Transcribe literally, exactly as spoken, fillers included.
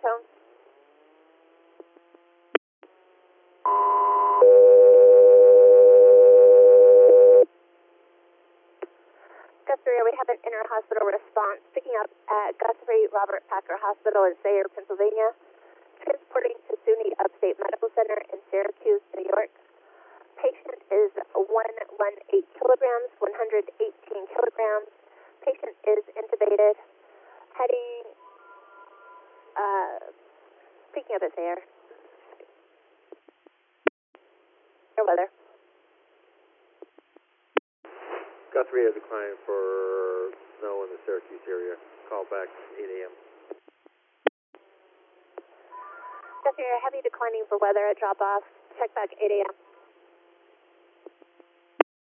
tone. Guthrie, we have an inter-hospital response picking up at Guthrie Robert Packer Hospital in Sayre, Pennsylvania, transporting to SUNY Upstate Medical Center in Syracuse, New York. Patient is one eighteen kilograms, one hundred eighteen kilograms. Patient is intubated, heading, uh, picking up at Sayre. Your weather. Guthrie has a client for snow in the Syracuse area. Call back eight A M Guthrie, heavy declining for weather at drop-off. Check back eight A M